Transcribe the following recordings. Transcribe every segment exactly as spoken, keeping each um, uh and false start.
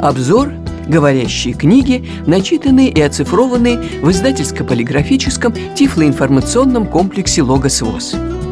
Обзор «Говорящие книги», начитанные и оцифрованные в издательско-полиграфическом тифлоинформационном комплексе «Логос ВОС».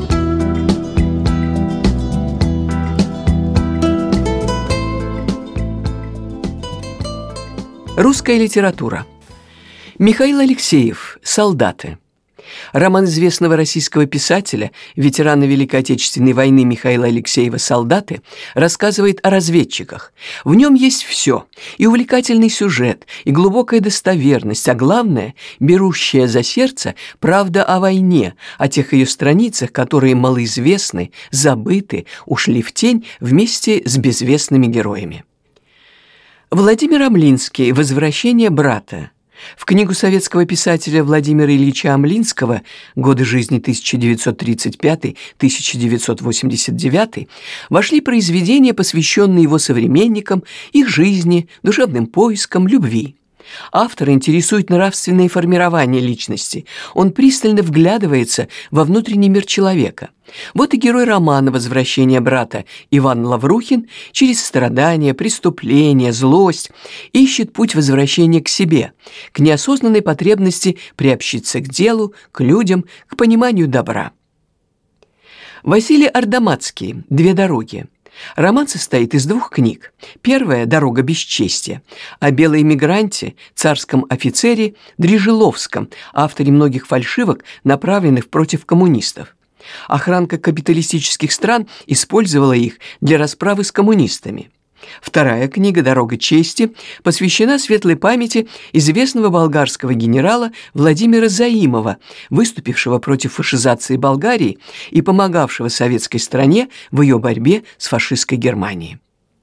Русская литература. Михаил Алексеев «Солдаты». Роман известного российского писателя, ветерана Великой Отечественной войны Михаила Алексеева «Солдаты» рассказывает о разведчиках. В нем есть все – и увлекательный сюжет, и глубокая достоверность, а главное – берущая за сердце правда о войне, о тех ее страницах, которые малоизвестны, забыты, ушли в тень вместе с безвестными героями. Владимир Амлинский «Возвращение брата». В книгу советского писателя Владимира Ильича Амлинского «Годы жизни тысяча девятьсот тридцать пятый — тысяча девятьсот восемьдесят девятый» вошли произведения, посвященные его современникам, их жизни, душевным поискам, любви. Автора интересует нравственное формирование личности. Он пристально вглядывается во внутренний мир человека. Вот и герой романа «Возвращение брата» Иван Лаврухин через страдания, преступления, злость ищет путь возвращения к себе, к неосознанной потребности приобщиться к делу, к людям, к пониманию добра. Василий Ардаматский «Две дороги». Роман состоит из двух книг. Первая «Дорога бесчестия» о белой эмигранте, царском офицере Дрижиловском, авторе многих фальшивок, направленных против коммунистов. Охранка капиталистических стран использовала их для расправы с коммунистами. Вторая книга «Дорога чести» посвящена светлой памяти известного болгарского генерала Владимира Заимова, выступившего против фашизации Болгарии и помогавшего советской стране в ее борьбе с фашистской Германией.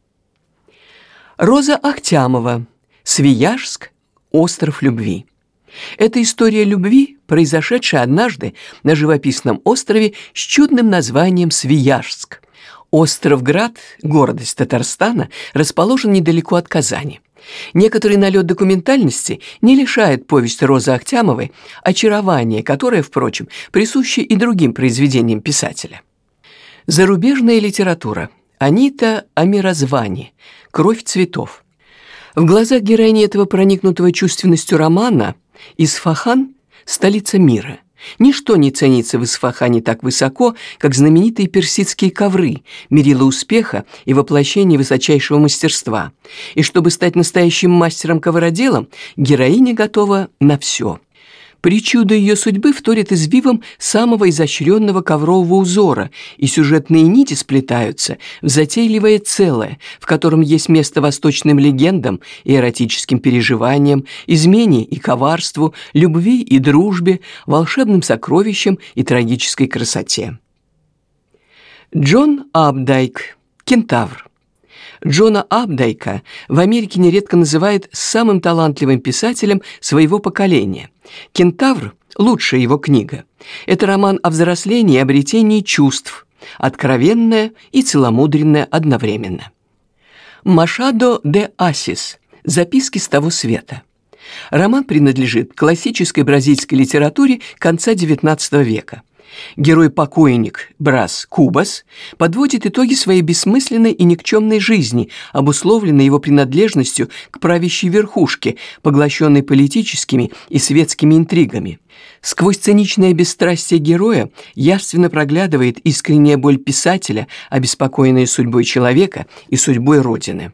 Роза Ахтямова «Свияжск. Остров любви». Это история любви, произошедшая однажды на живописном острове с чудным названием Свияжск. Остров-Град, гордость Татарстана, расположен недалеко от Казани. Некоторый налет документальности не лишает повесть Розы Ахтямовой очарования, которое, впрочем, присуще и другим произведениям писателя. Зарубежная литература. Анита Амиразвани «Кровь цветов». В глазах героини этого проникнутого чувственностью романа Исфахан – столица мира. Ничто не ценится в Исфахане так высоко, как знаменитые персидские ковры, мерило успеха и воплощение высочайшего мастерства. И чтобы стать настоящим мастером-ковроделом, героиня готова на все. Причуда ее судьбы вторит извивом самого изощренного коврового узора, и сюжетные нити сплетаются в затейливое целое, в котором есть место восточным легендам и эротическим переживаниям, измене и коварству, любви и дружбе, волшебным сокровищам и трагической красоте. Джон Абдайк «Кентавр». Джона Абдайка в Америке нередко называют самым талантливым писателем своего поколения. «Кентавр» – лучшая его книга. Это роман о взрослении и обретении чувств, откровенное и целомудренное одновременно. Машадо де Асис «Записки с того света». Роман принадлежит классической бразильской литературе конца девятнадцатого века. Герой-покойник Брас Кубас подводит итоги своей бессмысленной и никчемной жизни, обусловленной его принадлежностью к правящей верхушке, поглощенной политическими и светскими интригами. Сквозь циничное бесстрастие героя явственно проглядывает искренняя боль писателя, обеспокоенная судьбой человека и судьбой Родины.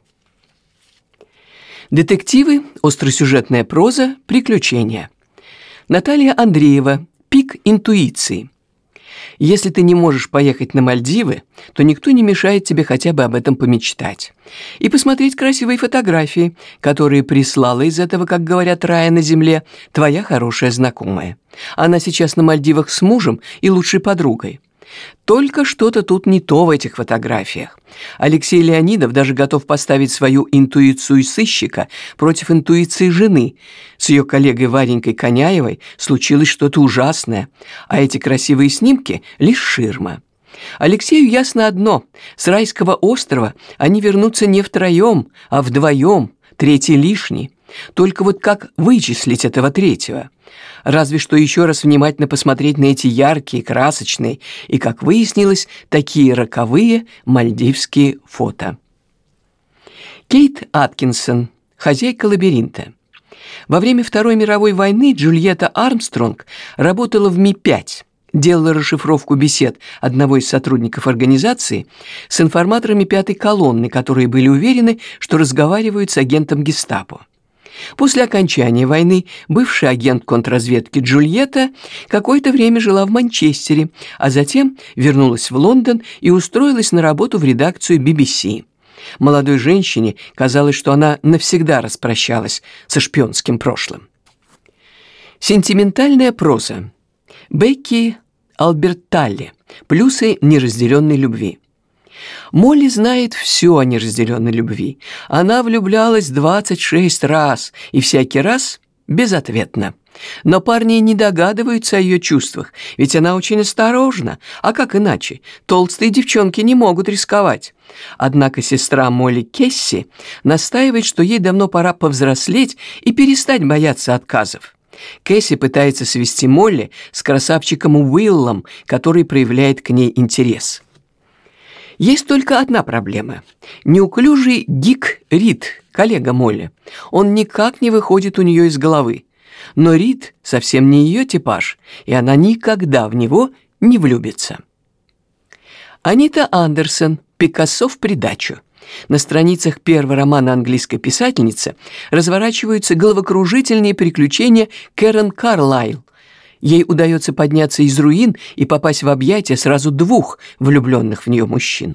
Детективы, остросюжетная проза, приключения. Наталья Андреева «Пик интуиции». Если ты не можешь поехать на Мальдивы, то никто не мешает тебе хотя бы об этом помечтать. И посмотреть красивые фотографии, которые прислала из этого, как говорят, рая на земле, твоя хорошая знакомая. Она сейчас на Мальдивах с мужем и лучшей подругой. Только что-то тут не то в этих фотографиях. Алексей Леонидов даже готов поставить свою интуицию сыщика против интуиции жены. С ее коллегой Варенькой Коняевой случилось что-то ужасное, а эти красивые снимки – лишь ширма. Алексею ясно одно – с райского острова они вернутся не втроем, а вдвоем, третий лишний. Только вот как вычислить этого третьего? Разве что еще раз внимательно посмотреть на эти яркие, красочные и, как выяснилось, такие роковые мальдивские фото. Кейт Аткинсон, хозяйка лабиринта. Во время Второй мировой войны Джульетта Армстронг работала в Ми пять, делала расшифровку бесед одного из сотрудников организации с информаторами пятой колонны, которые были уверены, что разговаривают с агентом гестапо. После окончания войны бывший агент контрразведки Джульетта какое-то время жила в Манчестере, а затем вернулась в Лондон и устроилась на работу в редакцию би би си. Молодой женщине казалось, что она навсегда распрощалась со шпионским прошлым. Сентиментальная проза. Бекки Алберталли. Плюсы неразделенной любви. Молли знает все о неразделенной любви. Она влюблялась двадцать шесть раз, и всякий раз безответно. Но парни не догадываются о ее чувствах, ведь она очень осторожна. А как иначе? Толстые девчонки не могут рисковать. Однако сестра Молли Кесси настаивает, что ей давно пора повзрослеть и перестать бояться отказов. Кэсси пытается свести Молли с красавчиком Уиллом, который проявляет к ней интерес. Есть только одна проблема. Неуклюжий Дик Рид, коллега Молли. Он никак не выходит у нее из головы. Но Рид совсем не ее типаж, и она никогда в него не влюбится. Анита Андерсон, Пикассо в придачу. На страницах первого романа английской писательницы разворачиваются головокружительные приключения Кэрон Карлайл. Ей удается подняться из руин и попасть в объятия сразу двух влюбленных в нее мужчин.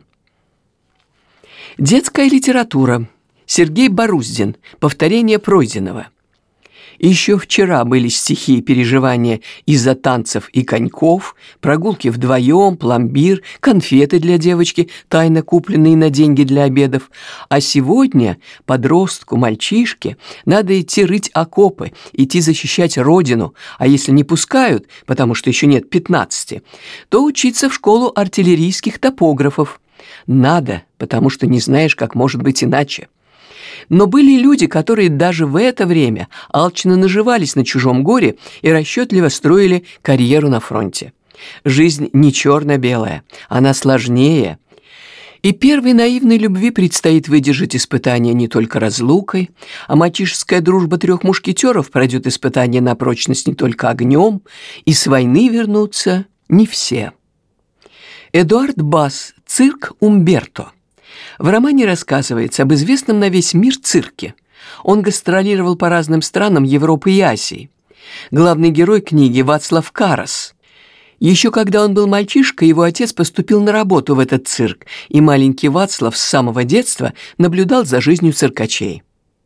Детская литература. Сергей Боруздин. Повторение пройденного. Еще вчера были стихи и переживания из-за танцев и коньков, прогулки вдвоем, пломбир, конфеты для девочки, тайно купленные на деньги для обедов. А сегодня подростку, мальчишке, надо идти рыть окопы, идти защищать родину, а если не пускают, потому что еще нет пятнадцати, то учиться в школу артиллерийских топографов. Надо, потому что не знаешь, как может быть иначе. Но были люди, которые даже в это время алчно наживались на чужом горе и расчетливо строили карьеру на фронте. Жизнь не черно-белая, она сложнее. И первой наивной любви предстоит выдержать испытания не только разлукой, а мальчишеская дружба трех мушкетеров пройдет испытания на прочность не только огнем, и с войны вернутся не все. Эдуард Бас, цирк Умберто. В романе рассказывается об известном на весь мир цирке. Он гастролировал по разным странам Европы и Азии. Главный герой книги Вацлав Карас. Еще когда он был мальчишкой, его отец поступил на работу в этот цирк, и маленький Вацлав с самого детства наблюдал за жизнью циркачей.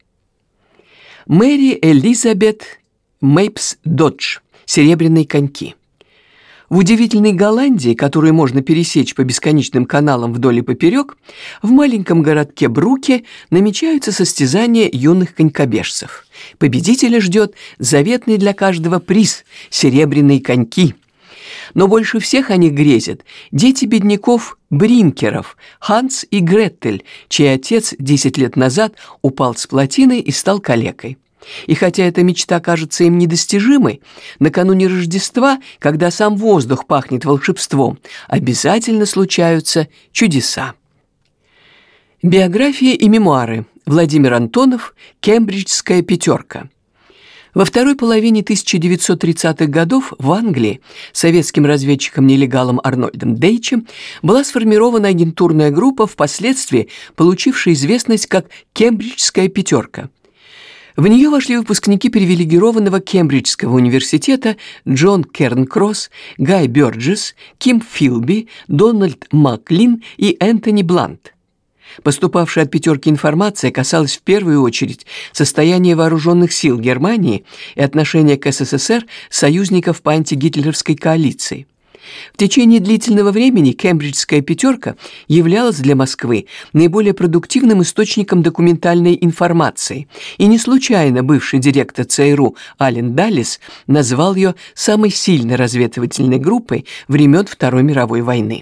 Мэри Элизабет Мейпс Додж. Серебряные коньки. В удивительной Голландии, которую можно пересечь по бесконечным каналам вдоль и поперек, в маленьком городке Бруке намечаются состязания юных конькобежцев. Победителя ждет заветный для каждого приз – серебряные коньки. Но больше всех они грезят дети бедняков-бринкеров Ханс и Гретель, чей отец десять лет назад упал с плотины и стал калекой. И хотя эта мечта кажется им недостижимой, накануне Рождества, когда сам воздух пахнет волшебством, обязательно случаются чудеса. Биография и мемуары. Владимир Антонов. Кембриджская пятерка. Во второй половине тысяча девятьсот тридцатых годов в Англии советским разведчиком-нелегалом Арнольдом Дейчем была сформирована агентурная группа, впоследствии получившая известность как «Кембриджская пятерка». В нее вошли выпускники привилегированного Кембриджского университета Джон Кернкросс, Гай Бёрджес, Ким Филби, Дональд Маклин и Энтони Блант. Поступавшая от «пятерки» информация касалась в первую очередь состояния вооруженных сил Германии и отношения к СССР союзников по антигитлеровской коалиции. В течение длительного времени Кембриджская пятерка являлась для Москвы наиболее продуктивным источником документальной информации, и не случайно бывший директор ЦРУ Ален Даллес назвал ее самой сильной разведывательной группой времен Второй мировой войны.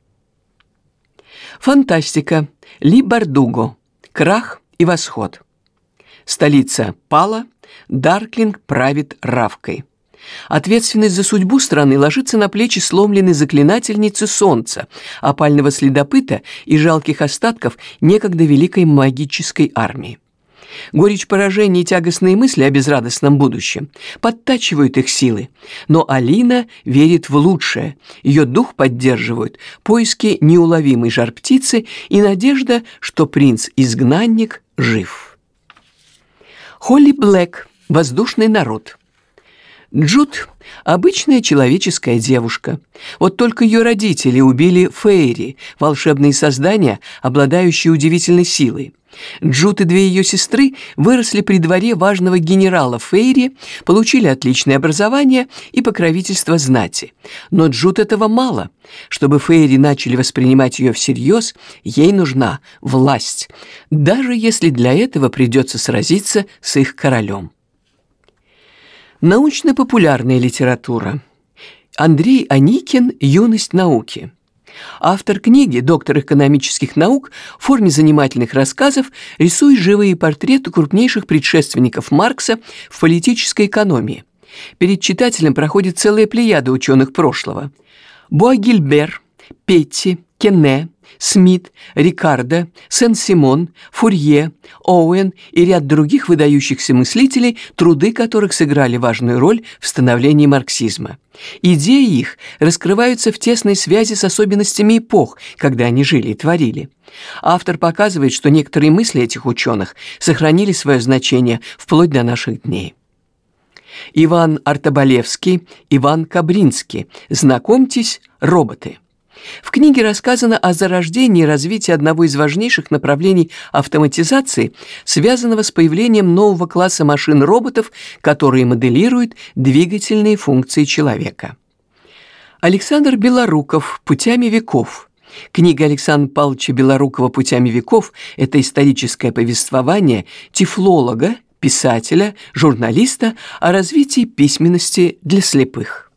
Фантастика. Ли Бардуго. Крах и восход. Столица пала, Дарклинг правит Равкой. Ответственность за судьбу страны ложится на плечи сломленной заклинательницы солнца, опального следопыта и жалких остатков некогда великой магической армии. Горечь поражения и тягостные мысли о безрадостном будущем подтачивают их силы, но Алина верит в лучшее, ее дух поддерживают поиски неуловимой жар-птицы и надежда, что принц-изгнанник жив. Холли Блэк, воздушный народ. Джуд – обычная человеческая девушка. Вот только ее родители убили фейри, волшебные создания, обладающие удивительной силой. Джуд и две ее сестры выросли при дворе важного генерала Фейри, получили отличное образование и покровительство знати. Но Джуд этого мало. Чтобы Фейри начали воспринимать ее всерьез, ей нужна власть, даже если для этого придется сразиться с их королем. Научно-популярная литература. Андрей Аникин «Юность науки». Автор книги, доктор экономических наук, в форме занимательных рассказов рисует живые портреты крупнейших предшественников Маркса в политической экономии. Перед читателем проходит целая плеяда ученых прошлого. Буагильбер, Петти, Кенне, Смит, Рикардо, Сен-Симон, Фурье, Оуэн и ряд других выдающихся мыслителей, труды которых сыграли важную роль в становлении марксизма. Идеи их раскрываются в тесной связи с особенностями эпох, когда они жили и творили. Автор показывает, что некоторые мысли этих ученых сохранили свое значение вплоть до наших дней. Иван Артобалевский, Иван Кабринский. Знакомьтесь, роботы. В книге рассказано о зарождении и развитии одного из важнейших направлений автоматизации, связанного с появлением нового класса машин-роботов, которые моделируют двигательные функции человека. Александр Белоруков «Путями веков». Книга Александра Павловича Белорукова «Путями веков» – это историческое повествование тифлолога, писателя, журналиста о развитии письменности для слепых.